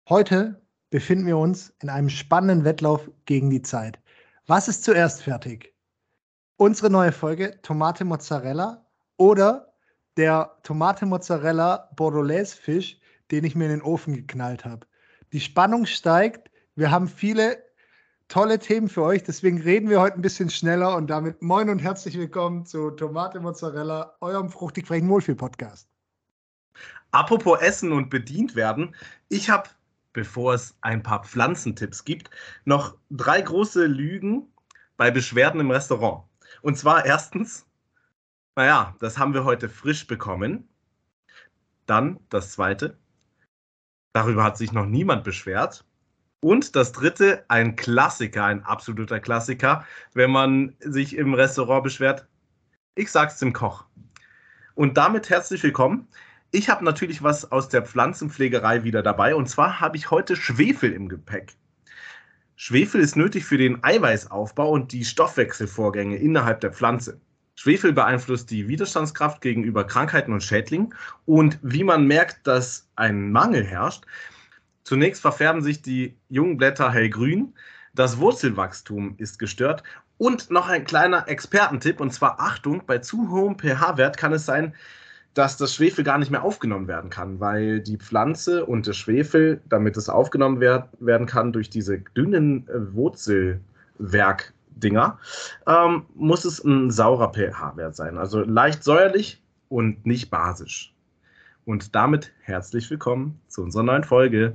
Heute befinden wir uns in einem spannenden Wettlauf gegen die Zeit. Was ist zuerst fertig? Unsere neue Folge Tomate Mozzarella oder der Tomate Mozzarella Bordelaise Fisch, den ich mir in den Ofen geknallt habe. Die Spannung steigt. Wir haben viele tolle Themen für euch, deswegen reden wir heute ein bisschen schneller und damit moin und herzlich willkommen zu Tomate Mozzarella, eurem fruchtig frechen Wohlfühl-Podcast. Apropos Essen und bedient werden, ich habe, bevor es ein paar Pflanzentipps gibt, noch 3 große Lügen bei Beschwerden im Restaurant. Und zwar erstens, das haben wir heute frisch bekommen. Dann das zweite, darüber hat sich noch niemand beschwert. Und das dritte, ein Klassiker, ein absoluter Klassiker, wenn man sich im Restaurant beschwert, ich sag's dem Koch. Und damit herzlich willkommen. Ich habe natürlich was aus der Pflanzenpflegerei wieder dabei, und zwar habe ich heute Schwefel im Gepäck. Schwefel ist nötig für den Eiweißaufbau und die Stoffwechselvorgänge innerhalb der Pflanze. Schwefel beeinflusst die Widerstandskraft gegenüber Krankheiten und Schädlingen, und wie man merkt, dass ein Mangel herrscht, zunächst verfärben sich die jungen Blätter hellgrün, das Wurzelwachstum ist gestört und noch ein kleiner Expertentipp, und zwar Achtung, bei zu hohem pH-Wert kann es sein, dass das Schwefel gar nicht mehr aufgenommen werden kann, weil die Pflanze und das Schwefel, damit es aufgenommen werden kann durch diese dünnen Wurzelwerkdinger, muss es ein saurer pH-Wert sein, also leicht säuerlich und nicht basisch. Und damit herzlich willkommen zu unserer neuen Folge.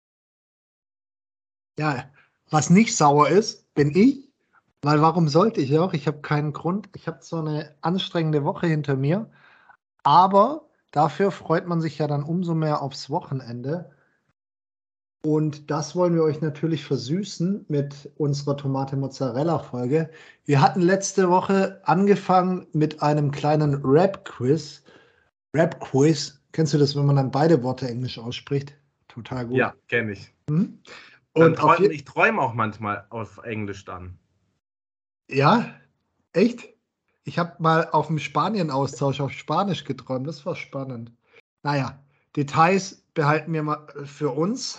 Ja, was nicht sauer ist, bin ich, weil warum sollte ich auch? Ich habe keinen Grund. Ich habe so eine anstrengende Woche hinter mir, aber dafür freut man sich ja dann umso mehr aufs Wochenende. Und das wollen wir euch natürlich versüßen mit unserer Tomate-Mozzarella-Folge. Wir hatten letzte Woche angefangen mit einem kleinen Rap-Quiz. Rap-Quiz, kennst du das, wenn man dann beide Worte Englisch ausspricht? Total gut. Ja, kenne ich. Mhm. Und ich träume auch manchmal auf Englisch dann. Ja, echt? Ich habe mal auf dem Spanien-Austausch auf Spanisch geträumt. Das war spannend. Naja, Details behalten wir mal für uns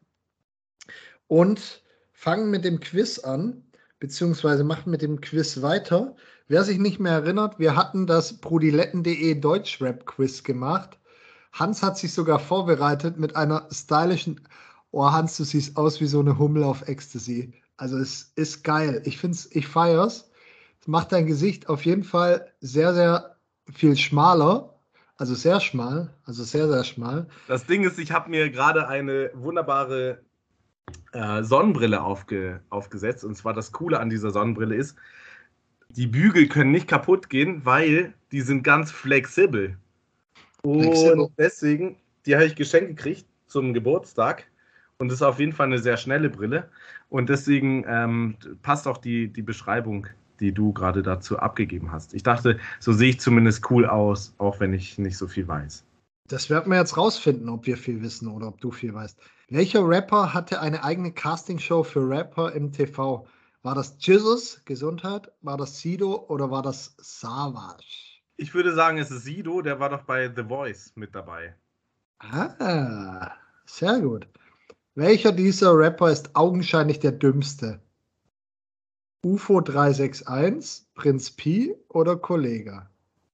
und fangen mit dem Quiz an, beziehungsweise machen mit dem Quiz weiter. Wer sich nicht mehr erinnert, wir hatten das Brudiletten.de Deutschrap-Quiz gemacht. Hans hat sich sogar vorbereitet mit einer stylischen... Oh, Hans, du siehst aus wie so eine Hummel auf Ecstasy. Also es ist geil. Ich feier's. Es macht dein Gesicht auf jeden Fall sehr, sehr viel schmaler. Also sehr schmal. Also sehr, sehr schmal. Das Ding ist, ich habe mir gerade eine wunderbare Sonnenbrille aufgesetzt. Und zwar das Coole an dieser Sonnenbrille ist, die Bügel können nicht kaputt gehen, weil die sind ganz flexibel. Und deswegen, die habe ich geschenkt gekriegt zum Geburtstag. Und das ist auf jeden Fall eine sehr schnelle Brille. Und deswegen passt auch die Beschreibung, die du gerade dazu abgegeben hast. Ich dachte, so sehe ich zumindest cool aus, auch wenn ich nicht so viel weiß. Das werden wir jetzt rausfinden, ob wir viel wissen oder ob du viel weißt. Welcher Rapper hatte eine eigene Castingshow für Rapper im TV? War das Jesus, Gesundheit? War das Sido oder war das Savage? Ich würde sagen, es ist Sido, der war doch bei The Voice mit dabei. Ah, sehr gut. Welcher dieser Rapper ist augenscheinlich der dümmste? UFO 361, Prinz Pi oder Kollega?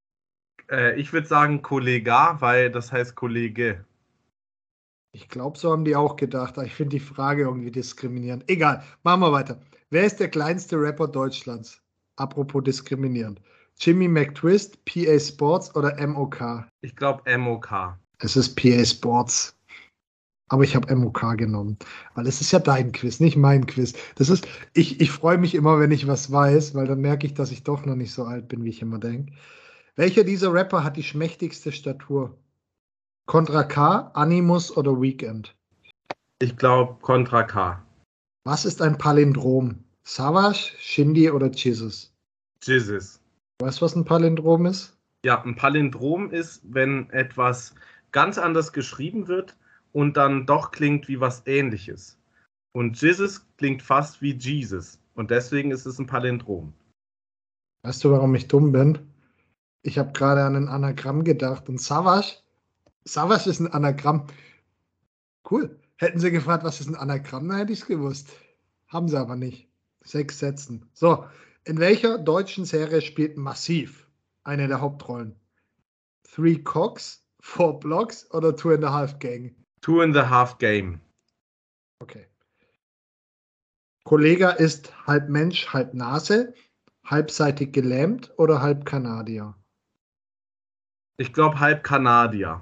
Ich würde sagen Kollega, weil das heißt Kollege. Ich glaube, so haben die auch gedacht. Ich finde die Frage irgendwie diskriminierend. Egal, machen wir weiter. Wer ist der kleinste Rapper Deutschlands? Apropos diskriminierend. Jimmy McTwist, PA Sports oder MOK? Ich glaube MOK. Es ist PA Sports. Aber ich habe MOK genommen, weil es ist ja dein Quiz, nicht mein Quiz. Ich freue mich immer, wenn ich was weiß, weil dann merke ich, dass ich doch noch nicht so alt bin, wie ich immer denke. Welcher dieser Rapper hat die schmächtigste Statur? Contra K, Animus oder Weekend? Ich glaube Contra K. Was ist ein Palindrom? Savage, Shindy oder Jesus? Jesus. Weißt du, was ein Palindrom ist? Ja, ein Palindrom ist, wenn etwas ganz anders geschrieben wird und dann doch klingt wie was Ähnliches. Und Jesus klingt fast wie Jesus. Und deswegen ist es ein Palindrom. Weißt du, warum ich dumm bin? Ich habe gerade an ein Anagramm gedacht. Und Savage ist ein Anagramm. Cool. Hätten sie gefragt, was ist ein Anagramm, dann hätte ich es gewusst. Haben sie aber nicht. 6 Sätzen. So, in welcher deutschen Serie spielt Massiv eine der Hauptrollen? Three Cocks, Four Blocks oder Two and a Half Gang? 2.5 Game. Okay. Kollega ist halb Mensch, halb Nase, halbseitig gelähmt oder halb Kanadier? Ich glaube halb Kanadier.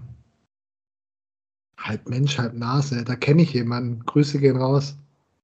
Halb Mensch, halb Nase. Da kenne ich jemanden. Grüße gehen raus.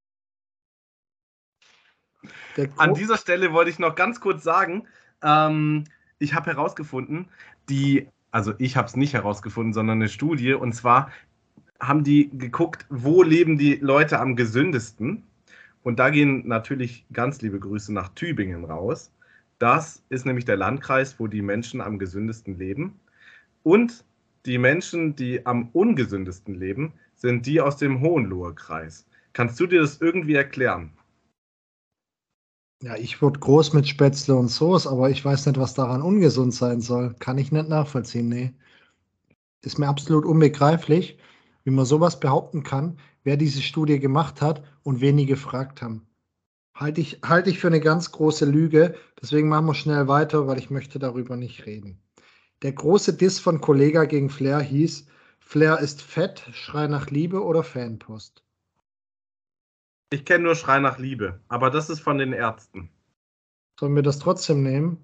An dieser Stelle wollte ich noch ganz kurz sagen, ich habe herausgefunden, also ich habe es nicht herausgefunden, sondern eine Studie, und zwar haben die geguckt, wo leben die Leute am gesündesten. Und da gehen natürlich ganz liebe Grüße nach Tübingen raus. Das ist nämlich der Landkreis, wo die Menschen am gesündesten leben. Und die Menschen, die am ungesündesten leben, sind die aus dem Hohenlohe-Kreis. Kannst du dir das irgendwie erklären? Ja, ich wurde groß mit Spätzle und Soße, aber ich weiß nicht, was daran ungesund sein soll. Kann ich nicht nachvollziehen, nee. Ist mir absolut unbegreiflich, wie man sowas behaupten kann, wer diese Studie gemacht hat und wen die gefragt haben. Halte ich für eine ganz große Lüge. Deswegen machen wir schnell weiter, weil ich möchte darüber nicht reden. Der große Diss von Kollega gegen Flair hieß: Flair ist fett, Schrei nach Liebe oder Fanpost? Ich kenne nur Schrei nach Liebe, aber das ist von den Ärzten. Sollen wir das trotzdem nehmen?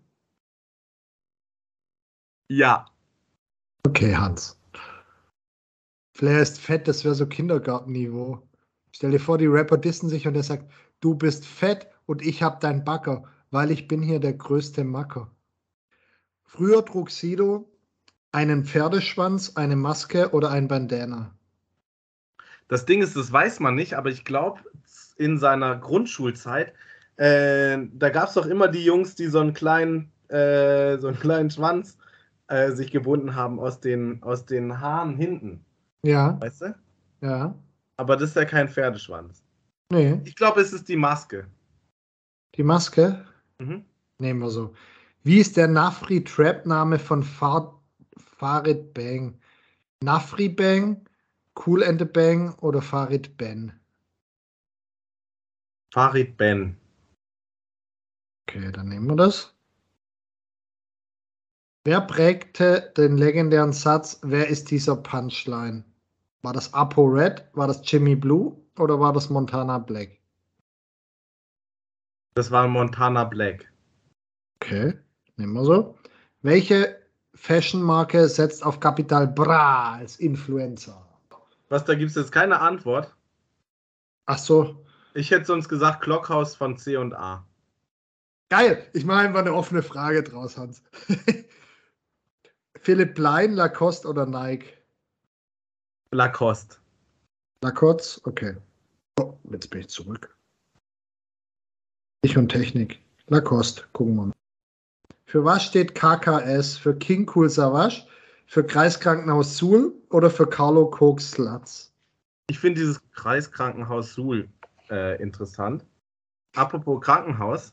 Ja. Okay, Hans. Flair ist fett, das wäre so Kindergartenniveau. Stell dir vor, die Rapper dissen sich und er sagt, du bist fett und ich hab dein Backer, weil ich bin hier der größte Macker. Früher trug Sido einen Pferdeschwanz, eine Maske oder ein Bandana. Das Ding ist, das weiß man nicht, aber ich glaube, in seiner Grundschulzeit, da gab es doch immer die Jungs, die so einen kleinen Schwanz sich gebunden haben aus den Haaren hinten. Ja, Weißt du? ja. Aber das ist ja kein Pferdeschwanz. Nee, Ich glaube, es ist die Maske. die Maske Mhm. nehmen wir so. Wie ist der Nafri-Trap-Name von Farid Bang? Nafri Bang, Cool and the Bang oder Farid Ben? Farid Ben. Okay, dann nehmen wir das. Wer prägte den legendären Satz, wer ist dieser Punchline? War das Apo Red, war das Jimmy Blue oder war das Montana Black? Das war Montana Black. Okay, nehmen wir so. Welche Fashion-Marke setzt auf Capital Bra als Influencer? Was, da gibt es jetzt keine Antwort? Ach so, Ich hätte sonst gesagt Clockhouse von C&A. geil. Ich mache einfach eine offene Frage draus, Hans. Philipp Plein, Lacoste oder Nike? Lacoste. Lacoste, okay. Oh, jetzt bin ich zurück. Ich und Technik. Lacoste, gucken wir mal. Für was steht KKS? Für King Cool Savage, für Kreiskrankenhaus Suhl oder für Carlo Koks Slatz? Ich finde dieses Kreiskrankenhaus Suhl interessant. Apropos Krankenhaus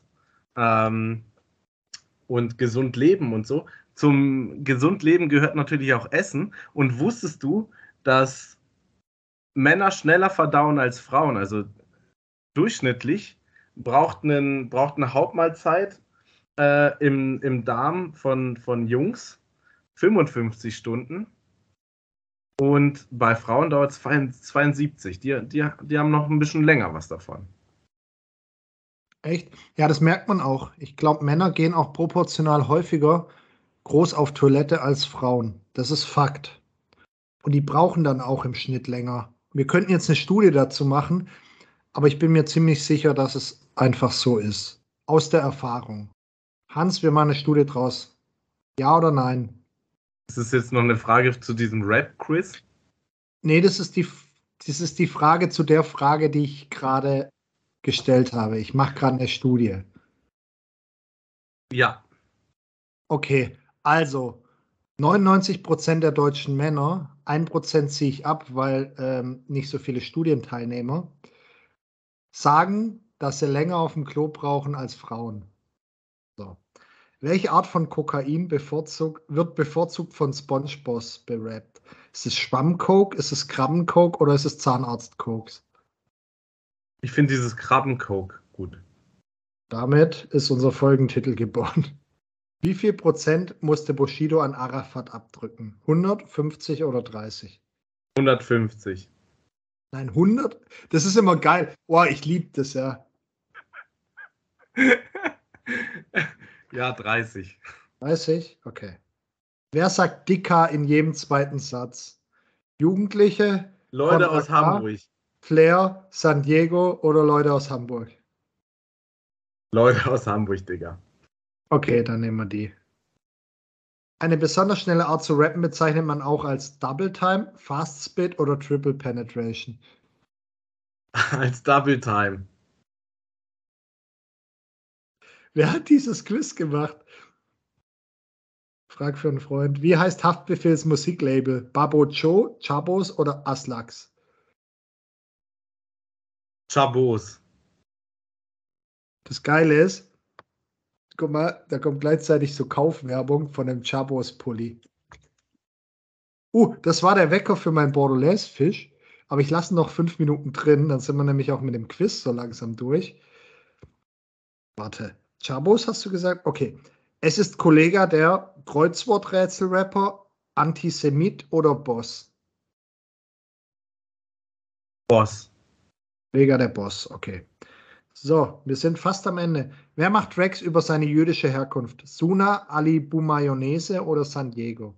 und gesund leben und so. Zum gesund leben gehört natürlich auch Essen. Und wusstest du, dass Männer schneller verdauen als Frauen? Also durchschnittlich braucht eine Hauptmahlzeit im Darm von Jungs 55 Stunden. Und bei Frauen dauert es 72. Die haben noch ein bisschen länger was davon. Echt? Ja, das merkt man auch. Ich glaube, Männer gehen auch proportional häufiger groß auf Toilette als Frauen. Das ist Fakt. Und die brauchen dann auch im Schnitt länger. Wir könnten jetzt eine Studie dazu machen, aber ich bin mir ziemlich sicher, dass es einfach so ist. Aus der Erfahrung. Hans, wir machen eine Studie draus. Ja oder nein? Das ist jetzt noch eine Frage zu diesem Rap-Quiz. Nee, das ist die Frage zu der Frage, die ich gerade gestellt habe. Ich mache gerade eine Studie. Ja. Okay, also 99% der deutschen Männer, 1% ziehe ich ab, weil nicht so viele Studienteilnehmer, sagen, dass sie länger auf dem Klo brauchen als Frauen. So. Welche Art von Kokain wird bevorzugt von SpongeBob berappt? Ist es Schwammcoke, ist es Krabbencoke oder ist es Zahnarztkoks? Ich finde dieses Krabbencoke gut. Damit ist unser Folgentitel geboren. Wie viel Prozent musste Bushido an Arafat abdrücken? 100, 50 oder 30? 150. Nein, 100? Das ist immer geil. Boah, ich liebe das, ja. Ja, 30. 30? Okay. Wer sagt Dicker in jedem zweiten Satz? Jugendliche, Leute Contra aus K, Hamburg. Flair, San Diego oder Leute aus Hamburg? Leute aus Hamburg, Digga. Okay, dann nehmen wir die. Eine besonders schnelle Art zu rappen bezeichnet man auch als Double Time, Fast Spit oder Triple Penetration. Als Double Time. Wer hat dieses Quiz gemacht? Frag für einen Freund. Wie heißt Haftbefehls Musiklabel? Babo Joe, Chabos oder Aslax? Chabos. Das Geile ist, guck mal, da kommt gleichzeitig so Kaufwerbung von einem Chabos-Pulli. Das war der Wecker für meinen Bordelaise-Fisch. Aber ich lasse noch 5 Minuten drin, dann sind wir nämlich auch mit dem Quiz so langsam durch. Warte, Chabos hast du gesagt? Okay. Es ist Kollega der Kreuzworträtsel-Rapper, Antisemit oder Boss? Boss. Kollega der Boss, okay. So, wir sind fast am Ende. Wer macht Tracks über seine jüdische Herkunft? Suna, Ali Mayonnaise oder San Diego?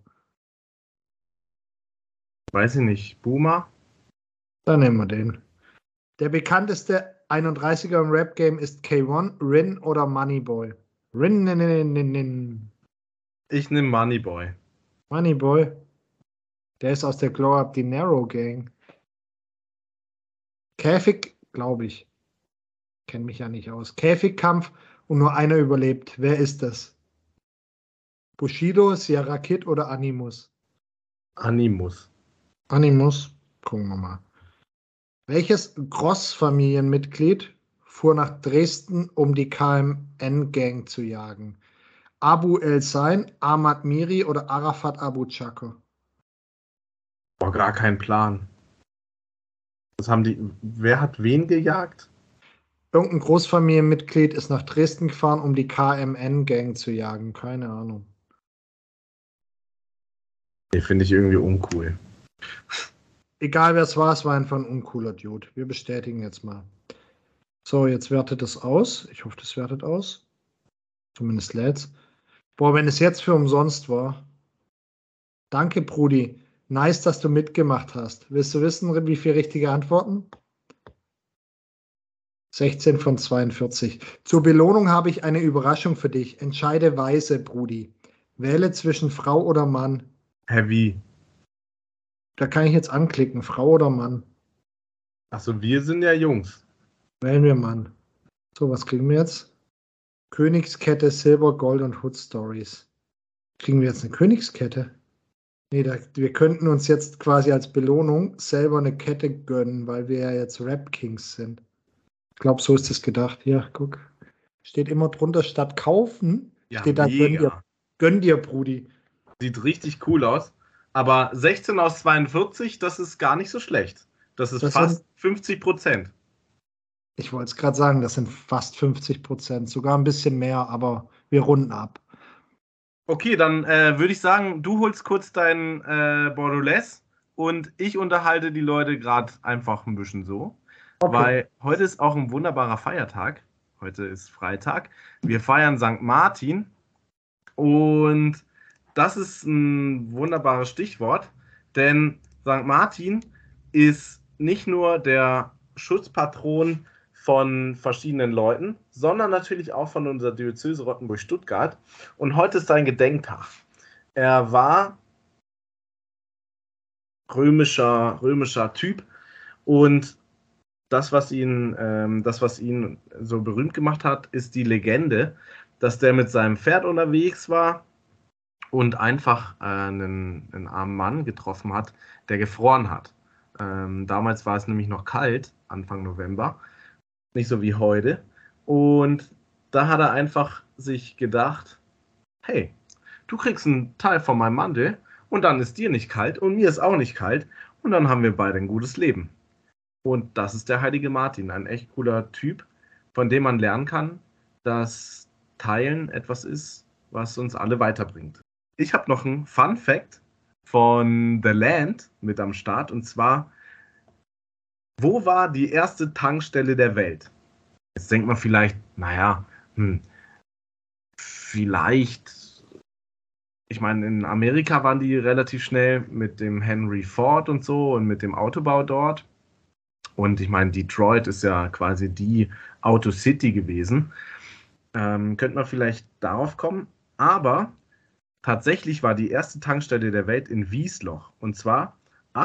Weiß ich nicht. Boomer? Dann nehmen wir den. Der bekannteste 31er im Rap-Game ist K1, Rin oder Moneyboy? Rin. Ich nehme Moneyboy. Moneyboy. Der ist aus der Glow Up Dinero Gang. Käfig, glaube ich. Kenne mich ja nicht aus. Käfigkampf und nur einer überlebt. Wer ist das? Bushido, Sierra Kid oder Animus? Animus. Animus. Gucken wir mal. Welches Gross-Familienmitglied fuhr nach Dresden, um die KMN-Gang zu jagen? Abu El-Sein, Ahmad Miri oder Arafat Abu Chako? Boah, gar kein Plan. Was haben die. Wer hat wen gejagt? Irgendein Großfamilienmitglied ist nach Dresden gefahren, um die KMN-Gang zu jagen. Keine Ahnung. Nee, finde ich irgendwie uncool. Egal wer es war einfach ein uncooler Dude. Wir bestätigen jetzt mal. So, jetzt wertet es aus. Ich hoffe, das wertet aus. Zumindest lädt's. Boah, wenn es jetzt für umsonst war. Danke, Brudi. Nice, dass du mitgemacht hast. Willst du wissen, wie viele richtige Antworten? 16 von 42. Zur Belohnung habe ich eine Überraschung für dich. Entscheide weise, Brudi. Wähle zwischen Frau oder Mann. Heavy. Da kann ich jetzt anklicken, Frau oder Mann. Achso, wir sind ja Jungs. Wählen wir Mann. So, was kriegen wir jetzt? Königskette, Silber, Gold und Hood Stories. Kriegen wir jetzt eine Königskette? Nee, wir könnten uns jetzt quasi als Belohnung selber eine Kette gönnen, weil wir ja jetzt Rap Kings sind. Ich glaube, so ist es gedacht. Hier, guck. Steht immer drunter, statt kaufen, Ja, steht da mega. Gönn dir, Brudi. Sieht richtig cool aus. Aber 16 aus 42, das ist gar nicht so schlecht. Das ist fast 50%. Ich wollte es gerade sagen, das sind fast 50%, sogar ein bisschen mehr, aber wir runden ab. Okay, dann würde ich sagen, du holst kurz dein Bordelaise und ich unterhalte die Leute gerade einfach ein bisschen so. Okay. Weil heute ist auch ein wunderbarer Feiertag. Heute ist Freitag. Wir feiern St. Martin und das ist ein wunderbares Stichwort, denn St. Martin ist nicht nur der Schutzpatron von verschiedenen Leuten, sondern natürlich auch von unserer Diözese Rottenburg-Stuttgart. Und heute ist sein Gedenktag. Er war römischer Typ und das, was ihn so berühmt gemacht hat, ist die Legende, dass der mit seinem Pferd unterwegs war und einfach einen armen Mann getroffen hat, der gefroren hat. Damals war es nämlich noch kalt, Anfang November, nicht so wie heute. Und da hat er einfach sich gedacht, hey, du kriegst einen Teil von meinem Mantel Und dann ist dir nicht kalt und mir ist auch nicht kalt. Und dann haben wir beide ein gutes Leben. Und das ist der heilige Martin, ein echt cooler Typ, von dem man lernen kann, dass Teilen etwas ist, was uns alle weiterbringt. Ich habe noch einen Fun Fact von The Land mit am Start. Und zwar, wo war die erste Tankstelle der Welt? Jetzt denkt man vielleicht, naja, vielleicht, ich meine, in Amerika waren die relativ schnell mit dem Henry Ford und so und mit dem Autobau dort. Und ich meine, Detroit ist ja quasi die Auto-City gewesen. Könnte man vielleicht darauf kommen. Aber tatsächlich war die erste Tankstelle der Welt in Wiesloch. Und zwar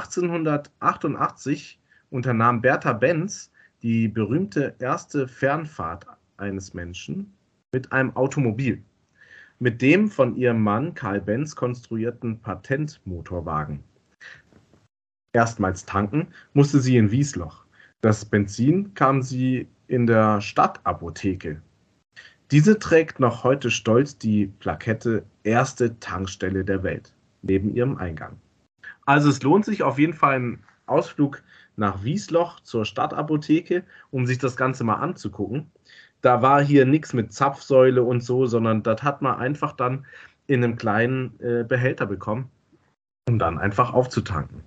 1888 unternahm Bertha Benz die berühmte erste Fernfahrt eines Menschen mit einem Automobil. Mit dem von ihrem Mann Karl Benz konstruierten Patentmotorwagen. Erstmals tanken musste sie in Wiesloch. Das Benzin kam sie in der Stadtapotheke. Diese trägt noch heute stolz die Plakette erste Tankstelle der Welt neben ihrem Eingang. Also es lohnt sich auf jeden Fall ein Ausflug nach Wiesloch zur Stadtapotheke, um sich das Ganze mal anzugucken. Da war hier nichts mit Zapfsäule und so, sondern das hat man einfach dann in einem kleinen Behälter bekommen, um dann einfach aufzutanken.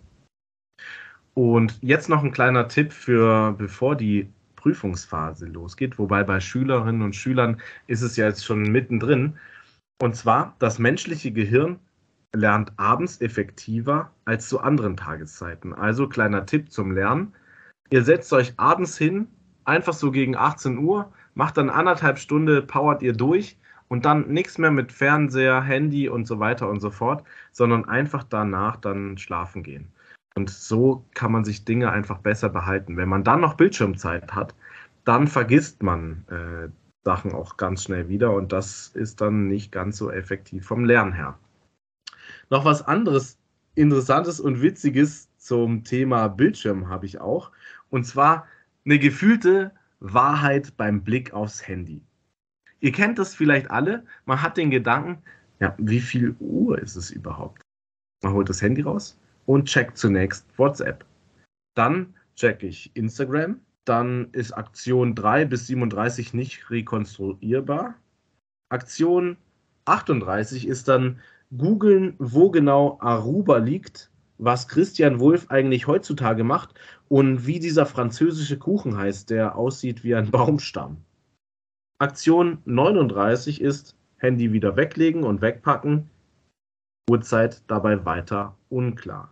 Und jetzt noch ein kleiner Tipp für bevor die Prüfungsphase losgeht, wobei bei Schülerinnen und Schülern ist es ja jetzt schon mittendrin. Und zwar, das menschliche Gehirn lernt abends effektiver als zu anderen Tageszeiten. Also kleiner Tipp zum Lernen. Ihr setzt euch abends hin, einfach so gegen 18 Uhr, macht dann 1,5 Stunden, powert ihr durch und dann nichts mehr mit Fernseher, Handy und so weiter und so fort, sondern einfach danach dann schlafen gehen. Und so kann man sich Dinge einfach besser behalten. Wenn man dann noch Bildschirmzeit hat, dann vergisst man Sachen auch ganz schnell wieder und das ist dann nicht ganz so effektiv vom Lernen her. Noch was anderes Interessantes und Witziges zum Thema Bildschirm habe ich auch. Und zwar eine gefühlte Wahrheit beim Blick aufs Handy. Ihr kennt das vielleicht alle. Man hat den Gedanken, ja, wie viel Uhr ist es überhaupt? Man holt das Handy raus und checkt zunächst WhatsApp. Dann checke ich Instagram. Dann ist Aktion 3 bis 37 nicht rekonstruierbar. Aktion 38 ist dann googeln, wo genau Aruba liegt, was Christian Wulff eigentlich heutzutage macht und wie dieser französische Kuchen heißt, der aussieht wie ein Baumstamm. Aktion 39 ist Handy wieder weglegen und wegpacken. Uhrzeit dabei weiter unklar.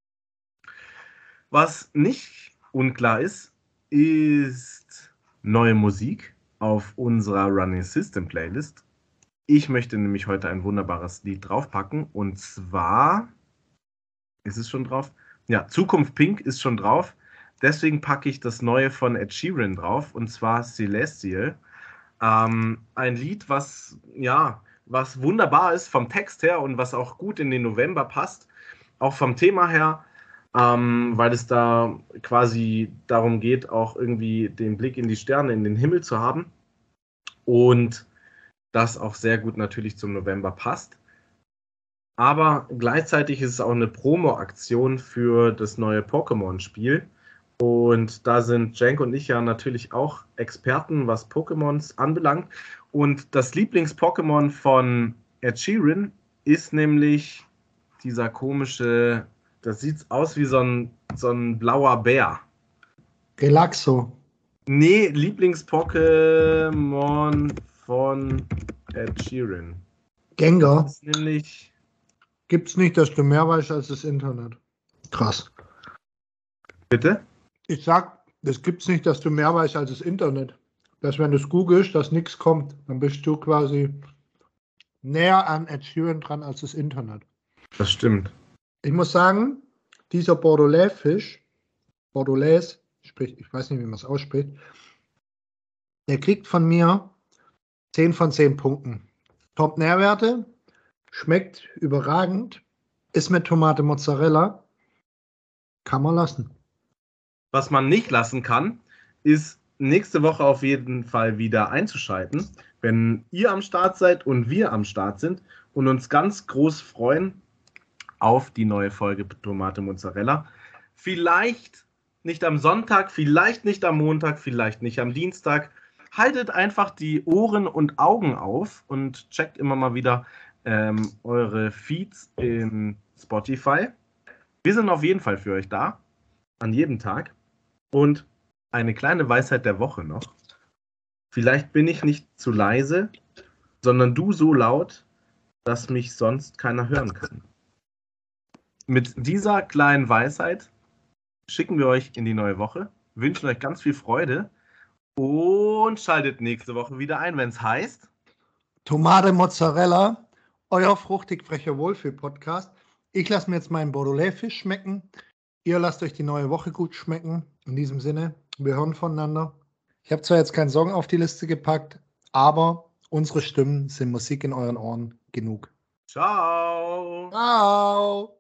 Was nicht unklar ist, ist neue Musik auf unserer Running System Playlist. Ich möchte nämlich heute ein wunderbares Lied draufpacken und zwar, ist es schon drauf? Ja, Zukunft Pink ist schon drauf. Deswegen packe ich das neue von Ed Sheeran drauf und zwar Celestial. Ein Lied, was wunderbar ist vom Text her und was auch gut in den November passt, auch vom Thema her, weil es da quasi darum geht, auch irgendwie den Blick in die Sterne, in den Himmel zu haben und das auch sehr gut natürlich zum November passt. Aber gleichzeitig ist es auch eine Promo-Aktion für das neue Pokémon-Spiel. Und da sind Cenk und ich ja natürlich auch Experten, was Pokémons anbelangt. Und das Lieblings-Pokémon von Ed Sheeran ist nämlich dieser komische, das sieht aus wie so ein blauer Bär. Relaxo. Nee, Lieblings-Pokémon von Ed Sheeran. Gengar. Das ist nämlich. Gibt's nicht, dass du mehr weißt als das Internet. Krass. Bitte? Ich sag, das gibt's nicht, dass du mehr weißt als das Internet. Dass wenn du es googelst, dass nichts kommt, dann bist du quasi näher an Ed Sheeran dran als das Internet. Das stimmt. Ich muss sagen, dieser Bordelaise-Fisch, Bordelaise, ich weiß nicht, wie man es ausspricht, der kriegt von mir 10 von 10 Punkten. Top-Nährwerte, schmeckt überragend, ist mit Tomate Mozzarella, kann man lassen. Was man nicht lassen kann, ist nächste Woche auf jeden Fall wieder einzuschalten, wenn ihr am Start seid und wir am Start sind und uns ganz groß freuen auf die neue Folge Tomate Mozzarella. Vielleicht nicht am Sonntag, vielleicht nicht am Montag, vielleicht nicht am Dienstag. Haltet einfach die Ohren und Augen auf und checkt immer mal wieder eure Feeds in Spotify. Wir sind auf jeden Fall für euch da, an jedem Tag. Und eine kleine Weisheit der Woche noch. Vielleicht bin ich nicht zu leise, sondern du so laut, dass mich sonst keiner hören kann. Mit dieser kleinen Weisheit schicken wir euch in die neue Woche, wünschen euch ganz viel Freude und schaltet nächste Woche wieder ein, wenn es heißt Tomate Mozzarella, euer fruchtig frecher Wohlfühl-Podcast. Ich lasse mir jetzt meinen Beaujolais-Fisch schmecken. Ihr lasst euch die neue Woche gut schmecken. In diesem Sinne, wir hören voneinander. Ich habe zwar jetzt keinen Song auf die Liste gepackt, aber unsere Stimmen sind Musik in euren Ohren genug. Ciao! Ciao!